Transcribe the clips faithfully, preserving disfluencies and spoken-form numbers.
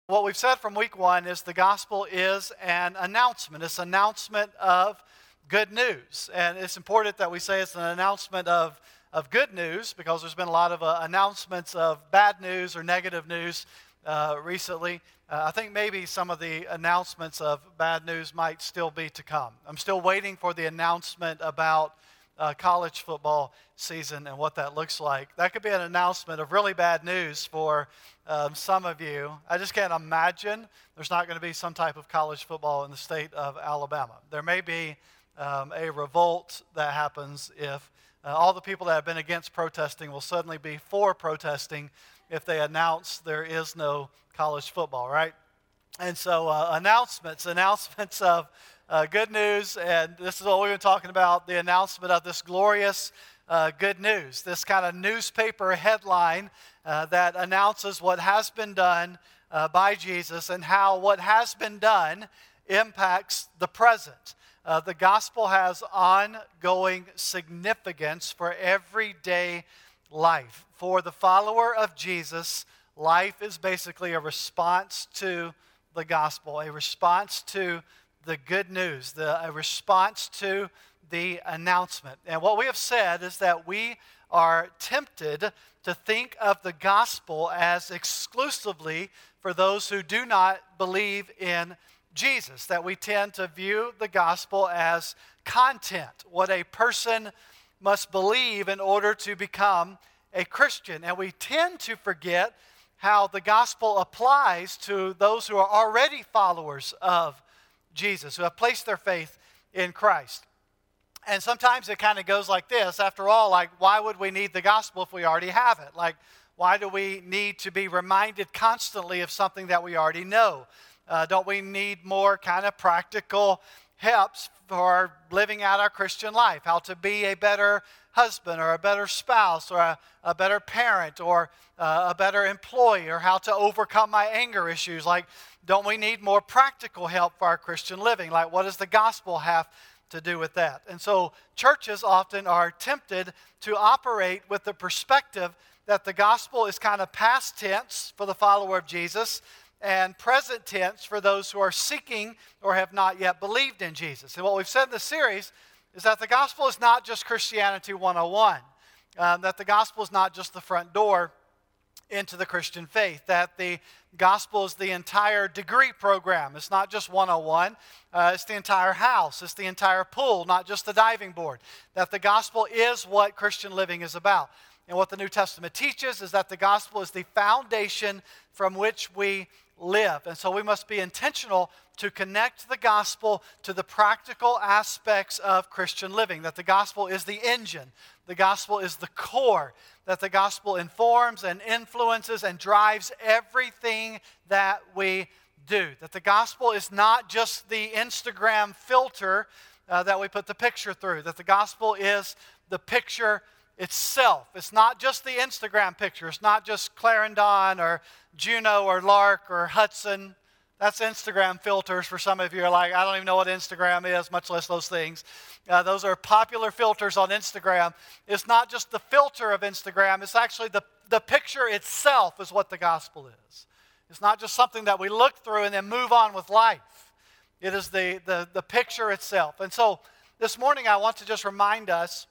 What we've said from week one is the gospel is an announcement. It's an announcement of good news. And it's important that we say it's an announcement of, of good news because there's been a lot of uh, announcements of bad news or negative news uh, recently. Uh, I think maybe some of the announcements of bad news might still be to come. I'm still waiting for the announcement about uh, college football season and what that looks like. That could be an announcement of really bad news for Um, some of you. I just can't imagine there's not going to be some type of college football in the state of Alabama. There may be um, a revolt that happens if uh, all the people that have been against protesting will suddenly be for protesting if they announce there is no college football, right? And so uh, announcements, announcements of uh, good news, and this is what we've been talking about, the announcement of this glorious uh, good news, this kind of newspaper headline uh, that announces what has been done uh, by Jesus and how what has been done impacts the present. Uh, the gospel has ongoing significance for everyday life. For the follower of Jesus, life is basically a response to the gospel, a response to the good news, the, a response to the announcement. And what we have said is that we are tempted to think of the gospel as exclusively for those who do not believe in Jesus, that we tend to view the gospel as content, what a person must believe in order to become a Christian. And we tend to forget how the gospel applies to those who are already followers of Jesus, who have placed their faith in Christ. And sometimes it kind of goes like this. After all, like, why would we need the gospel if we already have it? Like, why do we need to be reminded constantly of something that we already know? Uh, don't we need more kind of practical helps for living out our Christian life? How to be a better husband or a better spouse or a, a better parent or uh, a better employee, or how to overcome my anger issues? Like, don't we need more practical help for our Christian living? Like, what does the gospel have to do with that? And so churches often are tempted to operate with the perspective that the gospel is kind of past tense for the follower of Jesus and present tense for those who are seeking or have not yet believed in Jesus. And what we've said in this series is that the gospel is not just Christianity one oh one, um, that the gospel is not just the front door into the Christian faith, that the gospel is the entire degree program. It's not just one oh one, uh, it's the entire house, it's the entire pool, not just the diving board. That the gospel is what Christian living is about. And what the New Testament teaches is that the gospel is the foundation from which we live. And so we must be intentional to connect the gospel to the practical aspects of Christian living. That the gospel is the engine, the gospel is the core, that the gospel informs and influences and drives everything that we do. That the gospel is not just the Instagram filter uh, that we put the picture through. That the gospel is the picture itself. It's not just the Instagram picture. It's not just Clarendon or Juno or Lark or Hudson. That's Instagram filters for some of you are like, I don't even know what Instagram is, much less those things. Uh, those are popular filters on Instagram. It's not just the filter of Instagram. It's actually the, the picture itself is what the gospel is. It's not just something that we look through and then move on with life. It is the, the, the picture itself. And so this morning I want to just remind us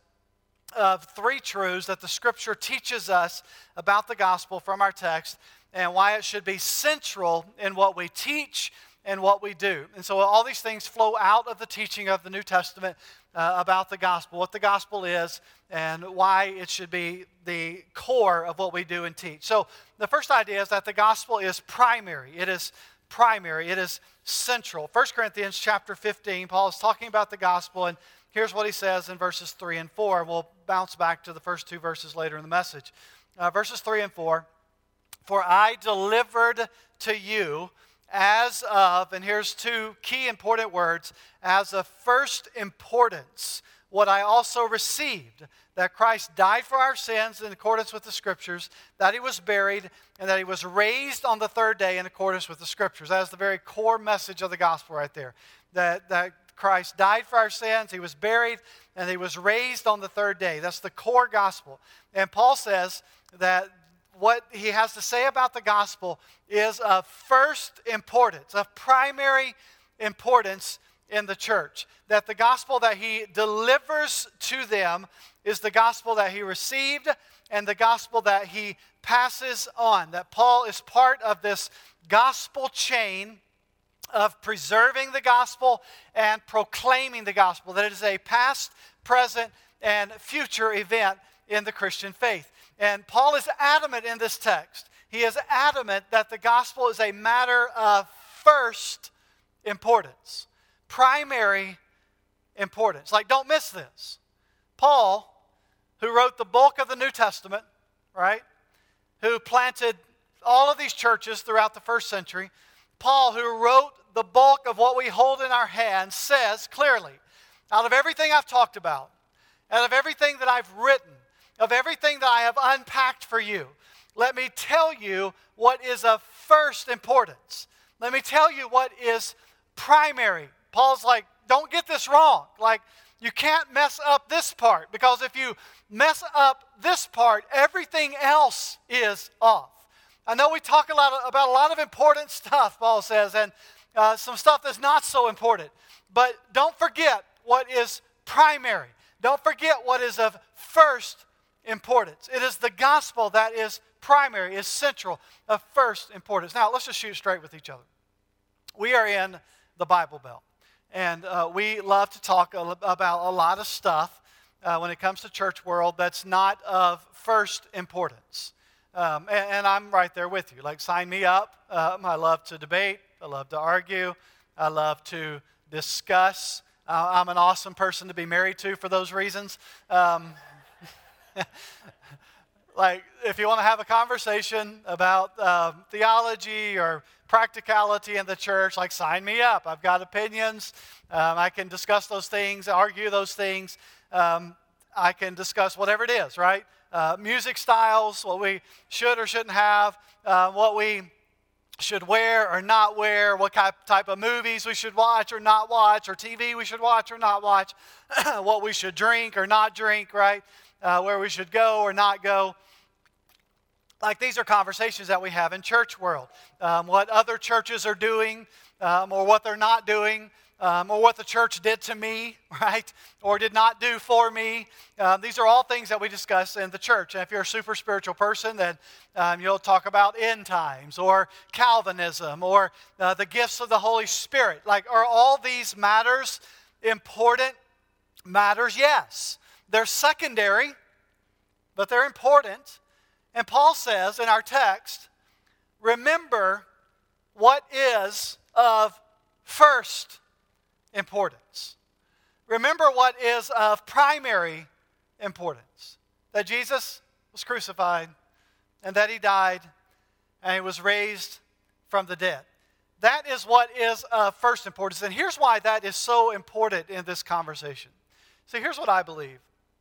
of three truths that the Scripture teaches us about the gospel from our text and why it should be central in what we teach and what we do. And so all these things flow out of the teaching of the New Testament uh, about the gospel, what the gospel is, and why it should be the core of what we do and teach. So the first idea is that the gospel is primary. It is primary. It is central. First Corinthians chapter fifteen, Paul is talking about the gospel, and here's what he says in verses three and four. We'll bounce back to the first two verses later in the message. Uh, verses three and four. For I delivered to you as of, and here's two key important words, as of first importance, what I also received, that Christ died for our sins in accordance with the Scriptures, that he was buried, and that he was raised on the third day in accordance with the Scriptures. That is the very core message of the gospel right there. That, that Christ died for our sins, he was buried, and he was raised on the third day. That's the core gospel. And Paul says that what he has to say about the gospel is of first importance, of primary importance in the church. That the gospel that he delivers to them is the gospel that he received and the gospel that he passes on. That Paul is part of this gospel chain of preserving the gospel and proclaiming the gospel. That it is a past, present, and future event in the Christian faith. And Paul is adamant in this text. He is adamant that the gospel is a matter of first importance, primary importance. Like, don't miss this. Paul, who wrote the bulk of the New Testament, right, who planted all of these churches throughout the first century, Paul, who wrote the bulk of what we hold in our hands, says clearly, out of everything I've talked about, out of everything that I've written, of everything that I have unpacked for you, let me tell you what is of first importance. Let me tell you what is primary. Paul's like, don't get this wrong. Like, you can't mess up this part, because if you mess up this part, everything else is off. I know we talk a lot about a lot of important stuff, Paul says, and uh, some stuff that's not so important. But don't forget what is primary. Don't forget what is of first importance. It is the gospel that is primary, is central, of first importance. Now, let's just shoot straight with each other. We are in the Bible Belt, and uh, we love to talk a, about a lot of stuff uh, when it comes to church world that's not of first importance. Um, and, and I'm right there with you. Like, sign me up. Um, I love to debate. I love to argue. I love to discuss. Uh, I'm an awesome person to be married to for those reasons. Um, like, if you want to have a conversation about uh, theology or practicality in the church, like, sign me up. I've got opinions. Um, I can discuss those things, argue those things. Um, I can discuss whatever it is, right? Uh, music styles, what we should or shouldn't have, uh, what we should wear or not wear, what type of movies we should watch or not watch, or T V we should watch or not watch, what we should drink or not drink, right? Uh, where we should go or not go. Like, these are conversations that we have in church world. Um, what other churches are doing, um, or what they're not doing, um, or what the church did to me, right? Or did not do for me. Um, these are all things that we discuss in the church. And if you're a super spiritual person, then um, you'll talk about end times, or Calvinism, or uh, the gifts of the Holy Spirit. Like, are all these matters important matters? Yes. They're secondary, but they're important. And Paul says in our text, remember what is of first importance. Remember what is of primary importance. That Jesus was crucified, and that he died, and he was raised from the dead. That is what is of first importance. And here's why that is so important in this conversation. See, here's what I believe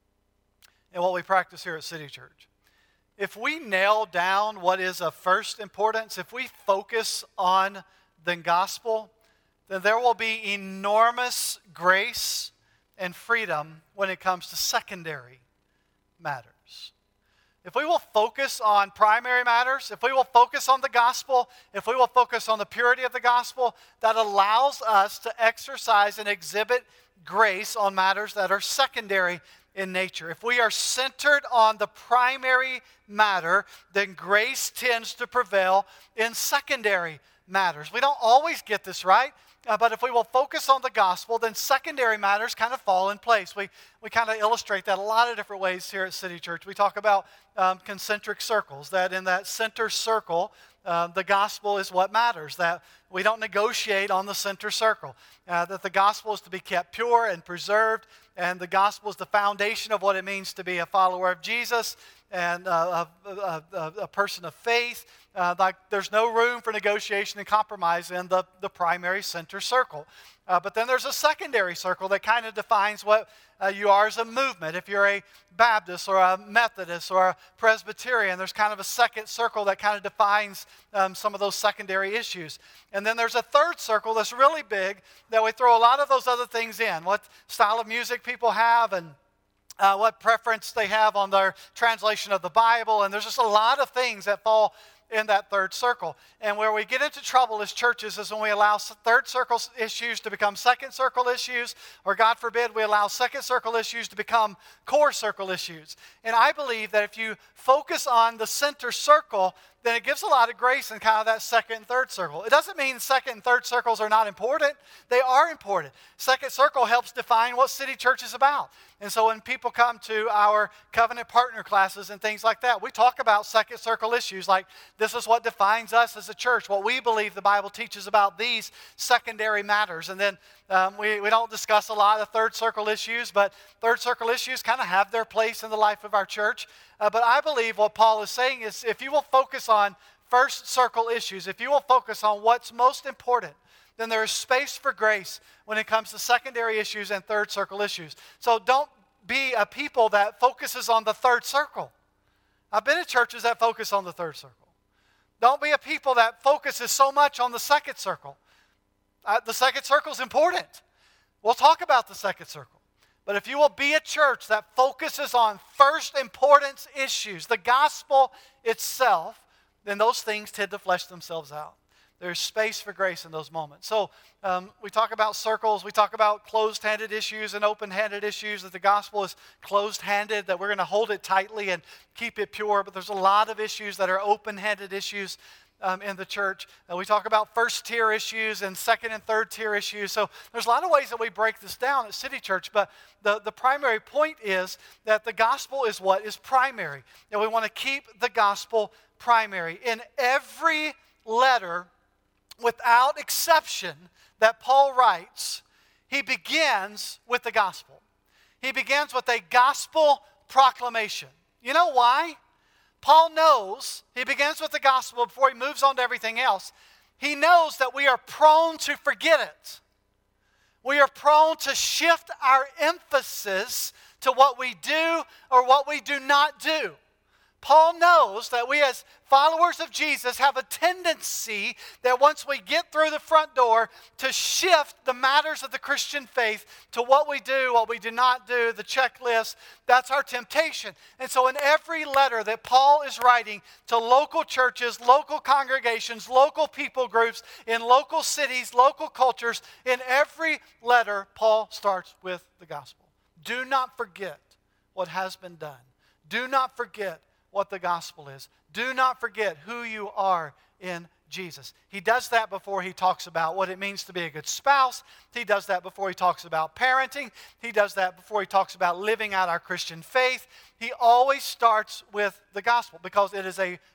and what we practice here at City Church. If we nail down what is of first importance, if we focus on the gospel, then there will be enormous grace and freedom when it comes to secondary matters. If we will focus on primary matters, if we will focus on the gospel, if we will focus on the purity of the gospel, that allows us to exercise and exhibit grace on matters that are secondary in nature. If we are centered on the primary matter, then grace tends to prevail in secondary matters. We don't always get this right, uh, but if we will focus on the gospel, then secondary matters kind of fall in place. We we kind of illustrate that a lot of different ways here at City Church. We talk about um, concentric circles, that in that center circle, uh, the gospel is what matters, that we don't negotiate on the center circle, uh, that the gospel is to be kept pure and preserved, and the gospel is the foundation of what it means to be a follower of Jesus and uh, a, a, a, a person of faith. Uh, like, there's no room for negotiation and compromise in the, the primary center circle. Uh, but then there's a secondary circle that kind of defines what uh, you are as a movement. If you're a Baptist or a Methodist or a Presbyterian, there's kind of a second circle that kind of defines um, some of those secondary issues. And then there's a third circle that's really big that we throw a lot of those other things in. What style of music people have, and uh, what preference they have on their translation of the Bible, and there's just a lot of things that fall in that third circle. And where we get into trouble as churches is when we allow third circle issues to become second circle issues, or God forbid, we allow second circle issues to become core circle issues. And I believe that if you focus on the center circle, then it gives a lot of grace in kind of that second and third circle. It doesn't mean second and third circles are not important. They are important. Second circle helps define what City Church is about. And so when people come to our covenant partner classes and things like that, we talk about second circle issues like this is what defines us as a church, what we believe the Bible teaches about these secondary matters. And then um, we, we don't discuss a lot of third circle issues, but third circle issues kind of have their place in the life of our church. Uh, but I believe what Paul is saying is if you will focus on first circle issues, if you will focus on what's most important, then there is space for grace when it comes to secondary issues and third circle issues. So don't be a people that focuses on the third circle. I've been in churches that focus on the third circle. Don't be a people that focuses so much on the second circle. Uh, the second circle is important. We'll talk about the second circle. But if you will be a church that focuses on first importance issues, the gospel itself, then those things tend to flesh themselves out. There's space for grace in those moments. So um, we talk about circles. We talk about closed-handed issues and open-handed issues, that the gospel is closed-handed, that we're going to hold it tightly and keep it pure. But there's a lot of issues that are open-handed issues um, in the church. Uh, we talk about first-tier issues and second- and third-tier issues. So there's a lot of ways that we break this down at City Church. But the, the primary point is that the gospel is what is primary. And we want to keep the gospel primary. In every letter, without exception, that Paul writes, he begins with the gospel. He begins with a gospel proclamation. You know why? Paul knows, he begins with the gospel before he moves on to everything else. He knows that we are prone to forget it. We are prone to shift our emphasis to what we do or what we do not do. Paul knows that we as followers of Jesus have a tendency that once we get through the front door to shift the matters of the Christian faith to what we do, what we do not do, the checklist. That's our temptation. And so in every letter that Paul is writing to local churches, local congregations, local people groups, in local cities, local cultures, in every letter, Paul starts with the gospel. Do not forget what has been done. Do not forget what the gospel is. Do not forget who you are in Jesus. He does that before he talks about what it means to be a good spouse. He does that before he talks about parenting. He does that before he talks about living out our Christian faith. He always starts with the gospel because it is a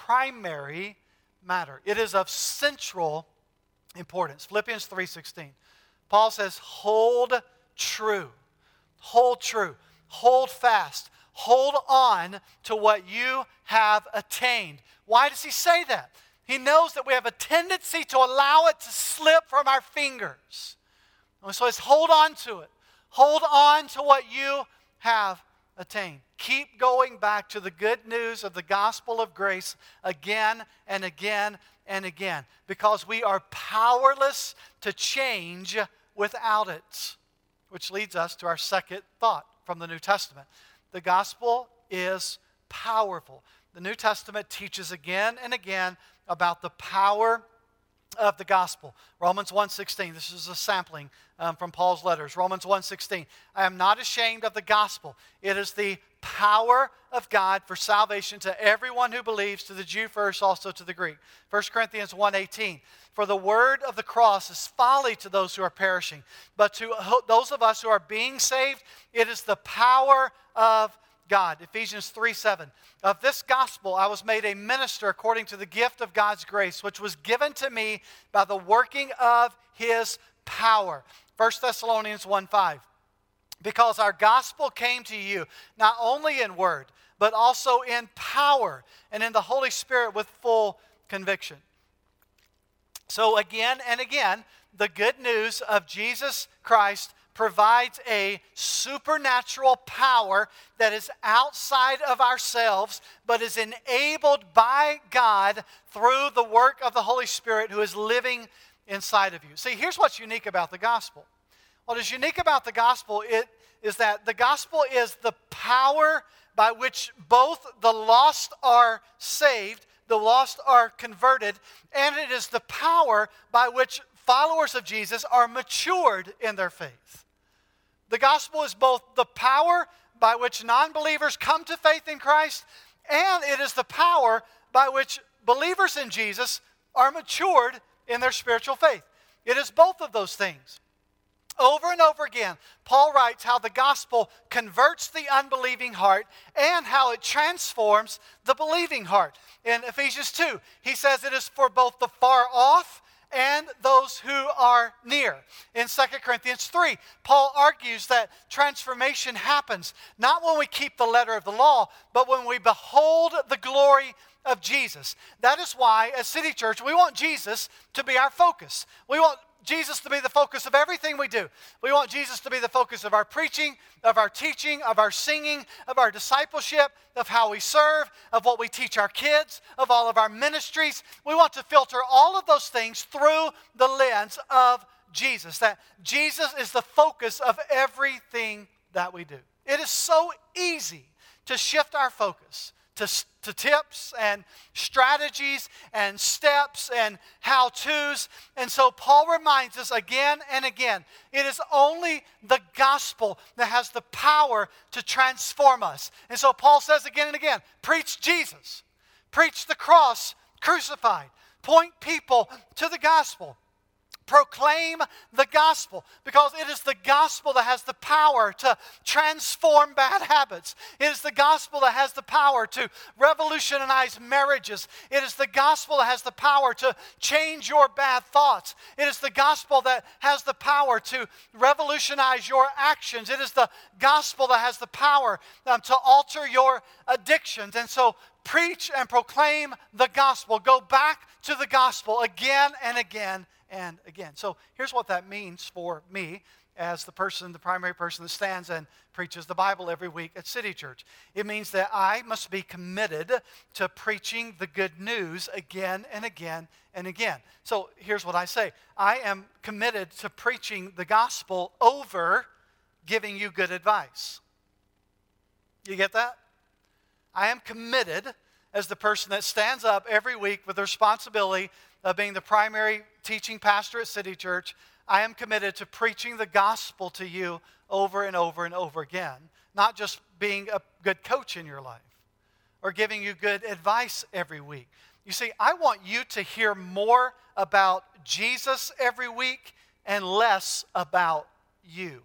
primary matter. It is of central importance. Philippians three sixteen. Paul says, hold true. Hold true. Hold fast. Hold on to what you have attained. Why does he say that? He knows that we have a tendency to allow it to slip from our fingers. And so it's hold on to it. Hold on to what you have attained. Keep going back to the good news of the gospel of grace again and again and again, because we are powerless to change without it. Which leads us to our second thought from the New Testament. The gospel is powerful. The New Testament teaches again and again about the power of the gospel. Romans one sixteen, this is a sampling um, from Paul's letters. Romans one sixteen, I am not ashamed of the gospel. It is the power of God for salvation to everyone who believes, to the Jew first, also to the Greek. First Corinthians one eighteen, for the word of the cross is folly to those who are perishing, but to those of us who are being saved, it is the power of God. Ephesians three seven, of this gospel I was made a minister according to the gift of God's grace, which was given to me by the working of his power. First Thessalonians one five, because our gospel came to you not only in word, but also in power and in the Holy Spirit with full conviction. So again and again, the good news of Jesus Christ provides a supernatural power that is outside of ourselves, but is enabled by God through the work of the Holy Spirit who is living inside of you. See, here's what's unique about the gospel. What is unique about the gospel, it is that the gospel is the power by which both the lost are saved, the lost are converted, and it is the power by which followers of Jesus are matured in their faith. The gospel is both the power by which non-believers come to faith in Christ, and it is the power by which believers in Jesus are matured in their spiritual faith. It is both of those things. Over and over again, Paul writes how the gospel converts the unbelieving heart and how it transforms the believing heart. In Ephesians two, he says it is for both the far off and those who are near. In Second Corinthians three, Paul argues that transformation happens not when we keep the letter of the law, but when we behold the glory of Jesus. That is why, as City Church, we want Jesus to be our focus. We want Jesus to be the focus of everything we do. We want Jesus to be the focus of our preaching, of our teaching, of our singing, of our discipleship, of how we serve, of what we teach our kids, of all of our ministries. We want to filter all of those things through the lens of Jesus, that Jesus is the focus of everything that we do. It is so easy to shift our focus to, to tips and strategies and steps and how-tos. And so Paul reminds us again and again, it is only the gospel that has the power to transform us. And so Paul says again and again, preach Jesus. Preach the cross crucified. Point people to the gospel. Proclaim the gospel, because it is the gospel that has the power to transform bad habits. It is the gospel that has the power to revolutionize marriages. It is the gospel that has the power to change your bad thoughts. It is the gospel that has the power to revolutionize your actions. It is the gospel that has the power um, to alter your addictions. And so preach and proclaim the gospel. Go back to the gospel again and again and again. So here's what that means for me as the person, the primary person that stands and preaches the Bible every week at City Church. It means that I must be committed to preaching the good news again and again and again. So here's what I say. I am committed to preaching the gospel over giving you good advice. You get that? I am committed as the person that stands up every week with the responsibility of being the primary teaching pastor at City Church. I am committed to preaching the gospel to you over and over and over again. Not just being a good coach in your life or giving you good advice every week. You see, I want you to hear more about Jesus every week and less about you.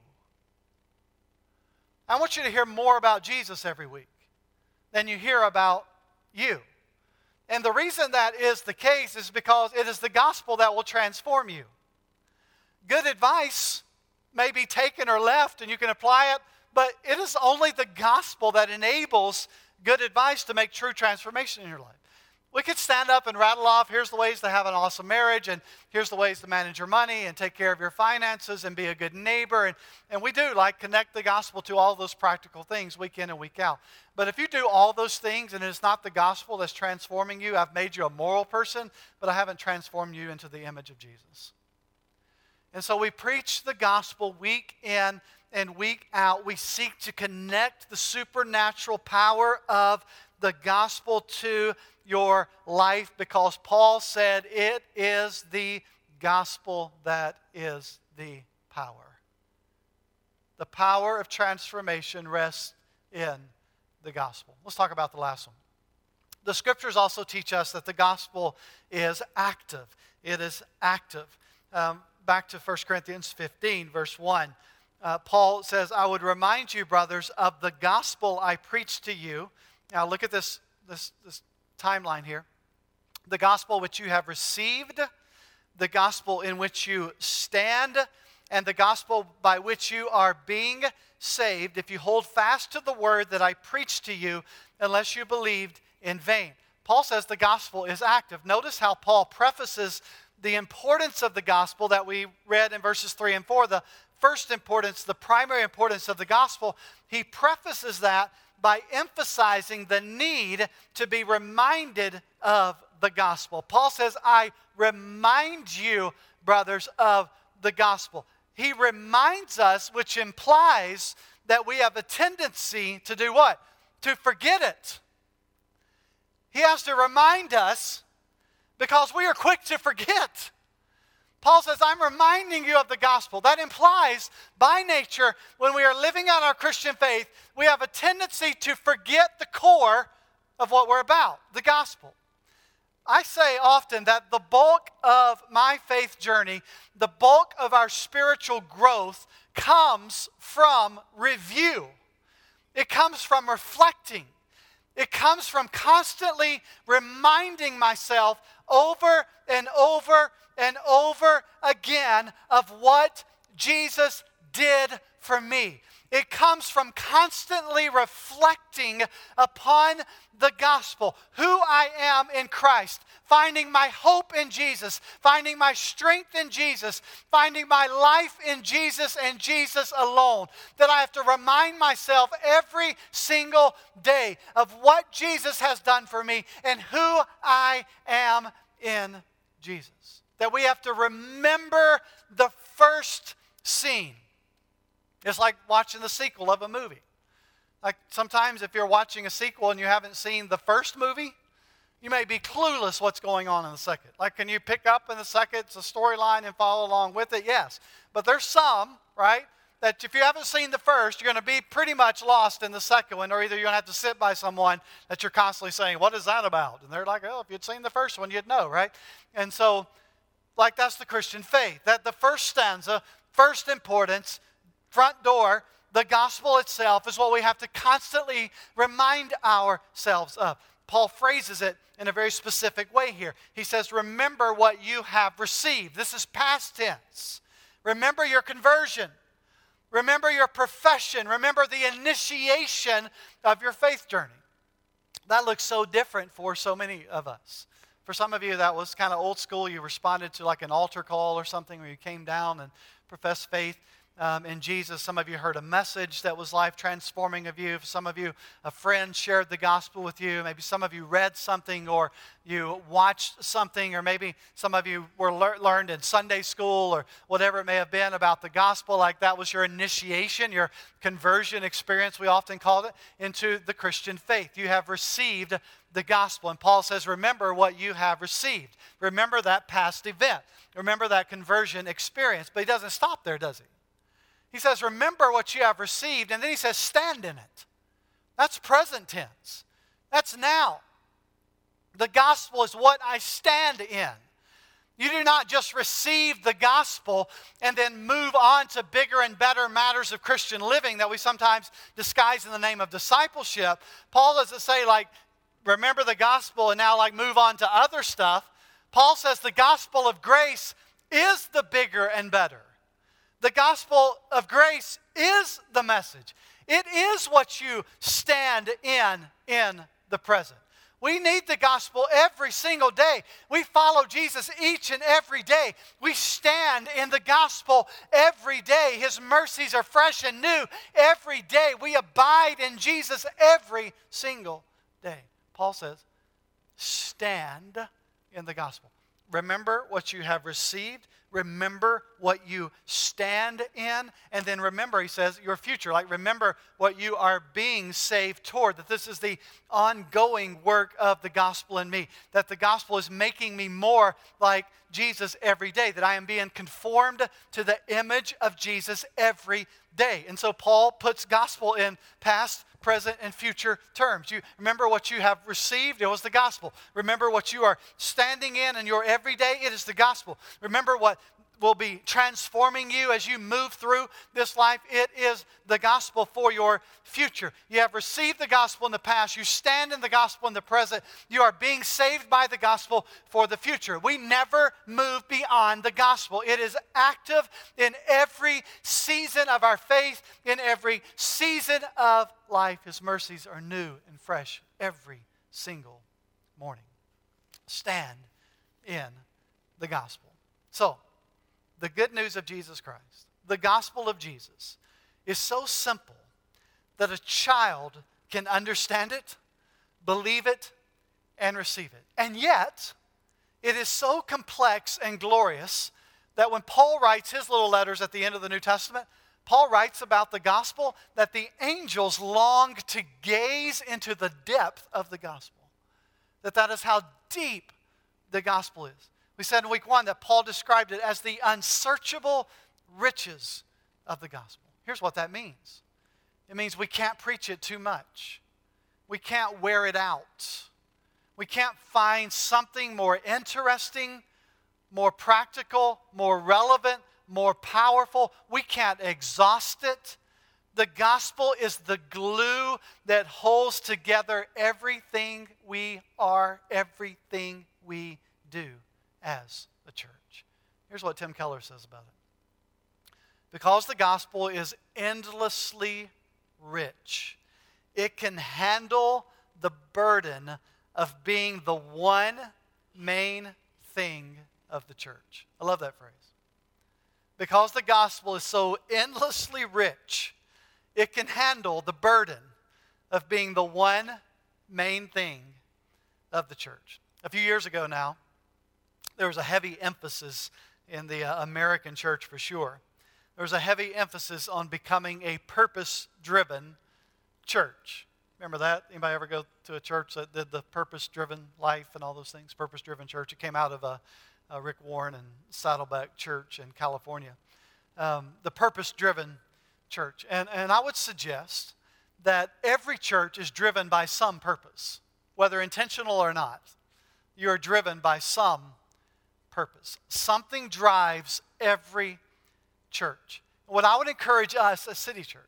I want you to hear more about Jesus every week than you hear about you. And the reason that is the case is because it is the gospel that will transform you. Good advice may be taken or left and you can apply it, but it is only the gospel that enables good advice to make true transformation in your life. We could stand up and rattle off, here's the ways to have an awesome marriage, and here's the ways to manage your money and take care of your finances and be a good neighbor. And, and we do, like, connect the gospel to all those practical things week in and week out. But if you do all those things and it's not the gospel that's transforming you, I've made you a moral person, but I haven't transformed you into the image of Jesus. And so we preach the gospel week in and week out. We seek to connect the supernatural power of the gospel to your life, because Paul said it is the gospel that is the power. The power of transformation rests in the gospel. Let's talk about the last one. The scriptures also teach us that the gospel is active. It is active. Um, back to First Corinthians fifteen, verse one. Uh, Paul says, I would remind you, brothers, of the gospel I preached to you. Now look at this, this, this timeline here. The gospel which you have received, the gospel in which you stand, and the gospel by which you are being saved, if you hold fast to the word that I preached to you, unless you believed in vain. Paul says the gospel is active. Notice how Paul prefaces the importance of the gospel that we read in verses three and four. The first importance, the primary importance of the gospel, he prefaces that by emphasizing the need to be reminded of the gospel. Paul says, I remind you, brothers, of the gospel. He reminds us, which implies that we have a tendency to do what? To forget it. He has to remind us because we are quick to forget. Paul says, I'm reminding you of the gospel. That implies, by nature, when we are living out our Christian faith, we have a tendency to forget the core of what we're about, the gospel. I say often that the bulk of my faith journey, the bulk of our spiritual growth comes from review. It comes from reflecting. It comes from constantly reminding myself over and over and over again of what Jesus did for me. It comes from constantly reflecting upon the gospel, who I am in Christ, finding my hope in Jesus, finding my strength in Jesus, finding my life in Jesus and Jesus alone. That I have to remind myself every single day of what Jesus has done for me and who I am in Jesus. That we have to remember the first scene. It's like watching the sequel of a movie. Like sometimes if you're watching a sequel and you haven't seen the first movie, you may be clueless what's going on in the second. Like, can you pick up in the second, it's a storyline and follow along with it? Yes. But there's some, right, that if you haven't seen the first, you're going to be pretty much lost in the second one, or either you're going to have to sit by someone that you're constantly saying, what is that about? And they're like, oh, if you'd seen the first one, you'd know, right? And so, like, that's the Christian faith. That the first stanza, first importance, front door, the gospel itself is what we have to constantly remind ourselves of. Paul phrases it in a very specific way here. He says, remember what you have received. This is past tense. Remember your conversion. Remember your profession. Remember the initiation of your faith journey. That looks so different for so many of us. For some of you, that was kind of old school. You responded to like an altar call or something where you came down and professed faith Um, in Jesus. Some of you heard a message that was life-transforming of you. Some of you, a friend shared the gospel with you. Maybe some of you read something or you watched something, or maybe some of you were lear- learned in Sunday school or whatever it may have been about the gospel. Like that was your initiation, your conversion experience, we often called it, into the Christian faith. You have received the gospel. And Paul says, remember what you have received. Remember that past event. Remember that conversion experience. But he doesn't stop there, does he? He says, remember what you have received, and then he says, stand in it. That's present tense. That's now. The gospel is what I stand in. You do not just receive the gospel and then move on to bigger and better matters of Christian living that we sometimes disguise in the name of discipleship. Paul doesn't say, like, remember the gospel and now, like, move on to other stuff. Paul says the gospel of grace is the bigger and better. The gospel of grace is the message. It is what you stand in in the present. We need the gospel every single day. We follow Jesus each and every day. We stand in the gospel every day. His mercies are fresh and new every day. We abide in Jesus every single day. Paul says, stand in the gospel. Remember what you have received. Remember what you stand in. And then remember, he says, your future. Like, remember what you are being saved toward. That this is the ongoing work of the gospel in me. That the gospel is making me more like Jesus every day. That I am being conformed to the image of Jesus every day. And so Paul puts gospel in past, present, and future terms. You remember what you have received, it was the gospel. Remember what you are standing in in your everyday, it is the gospel. Remember what will be transforming you as you move through this life, it is the gospel for your future. You have received the gospel in the past, you stand in the gospel in the present, you are being saved by the gospel for the future. We never move beyond the gospel. It is active in every season of our faith, in every season of life. His mercies are new and fresh every single morning. Stand in the gospel. So, the good news of Jesus Christ, the gospel of Jesus, is so simple that a child can understand it, believe it, and receive it. And yet, it is so complex and glorious that when Paul writes his little letters at the end of the New Testament, Paul writes about the gospel that the angels long to gaze into the depth of the gospel. That that is how deep the gospel is. We said in week one that Paul described it as the unsearchable riches of the gospel. Here's what that means. It means we can't preach it too much. We can't wear it out. We can't find something more interesting, more practical, more relevant, more powerful. We can't exhaust it. The gospel is the glue that holds together everything we are, everything we do as a church. Here's what Tim Keller says about it. Because the gospel is endlessly rich, it can handle the burden of being the one main thing of the church. I love that phrase. Because the gospel is so endlessly rich, it can handle the burden of being the one main thing of the church. A few years ago now, there was a heavy emphasis in the uh, American church for sure. There was a heavy emphasis on becoming a purpose-driven church. Remember that? Anybody ever go to a church that did the purpose-driven life and all those things? Purpose-driven church. It came out of a, a Rick Warren and Saddleback Church in California. Um, the purpose-driven church. And, and I would suggest that every church is driven by some purpose, whether intentional or not. You're driven by some purpose. Something drives every church. What I would encourage us as City Church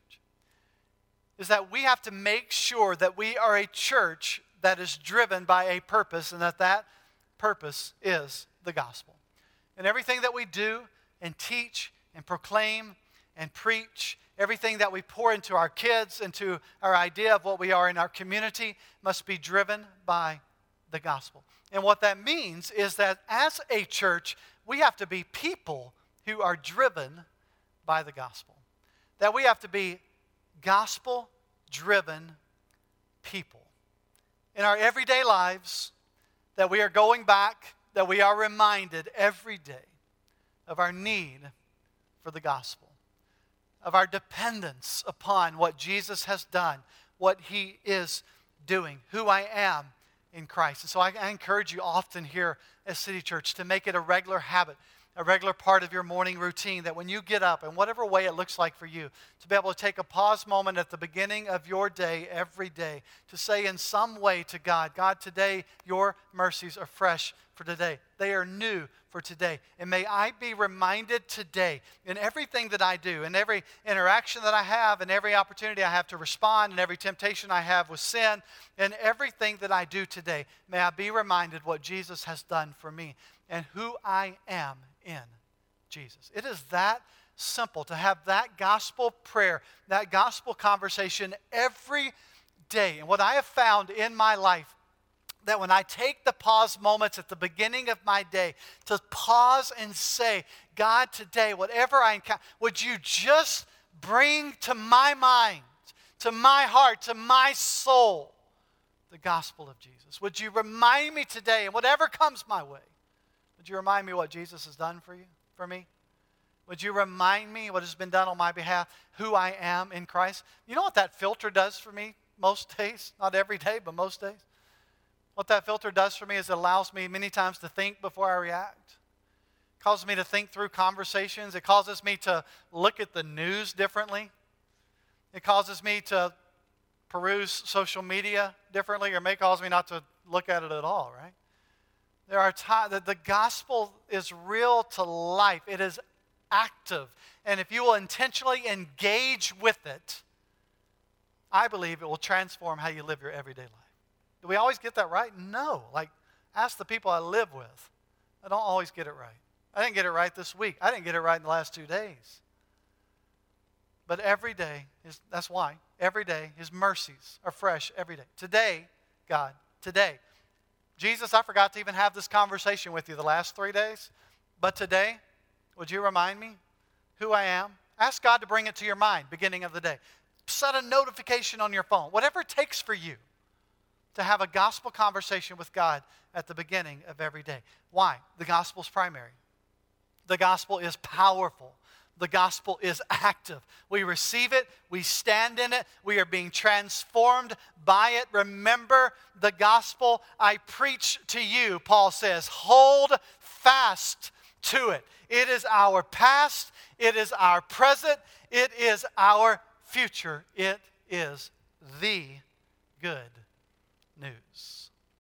is that we have to make sure that we are a church that is driven by a purpose, and that that purpose is the gospel. And everything that we do and teach and proclaim and preach, everything that we pour into our kids, into our idea of what we are in our community, must be driven by the gospel. And what that means is that as a church, we have to be people who are driven by the gospel. That we have to be gospel-driven people. In our everyday lives, that we are going back, that we are reminded every day of our need for the gospel, of our dependence upon what Jesus has done, what He is doing, who I am in Christ. And so I, I encourage you often here at City Church to make it a regular habit, a regular part of your morning routine, that when you get up, in whatever way it looks like for you, to be able to take a pause moment at the beginning of your day every day to say in some way to God, God, today your mercies are fresh for today. They are new for today. And may I be reminded today in everything that I do, in every interaction that I have, and every opportunity I have to respond, and every temptation I have with sin, and everything that I do today, may I be reminded what Jesus has done for me and who I am in Jesus. It is that simple to have that gospel prayer, that gospel conversation every day. And what I have found in my life, that when I take the pause moments at the beginning of my day to pause and say, God, today, whatever I encounter, would you just bring to my mind, to my heart, to my soul, the gospel of Jesus? Would you remind me today, and whatever comes my way, would you remind me what Jesus has done for you, for me? Would you remind me what has been done on my behalf, who I am in Christ? You know what that filter does for me most days? Not every day, but most days. What that filter does for me is it allows me many times to think before I react. It causes me to think through conversations. It causes me to look at the news differently. It causes me to peruse social media differently, or may cause me not to look at it at all, right? There are times that the gospel is real to life. It is active. And if you will intentionally engage with it, I believe it will transform how you live your everyday life. Do we always get that right? No. Like, ask the people I live with. I don't always get it right. I didn't get it right this week. I didn't get it right in the last two days. But every day, is, that's why, every day, His mercies are fresh every day. Today, God, today. Jesus, I forgot to even have this conversation with you the last three days. But today, would you remind me who I am? Ask God to bring it to your mind, beginning of the day. Set a notification on your phone, whatever it takes for you, to have a gospel conversation with God at the beginning of every day. Why? The gospel is primary. The gospel is powerful. The gospel is active. We receive it. We stand in it. We are being transformed by it. Remember the gospel I preach to you, Paul says. Hold fast to it. It is our past. It is our present. It is our future. It is the good news.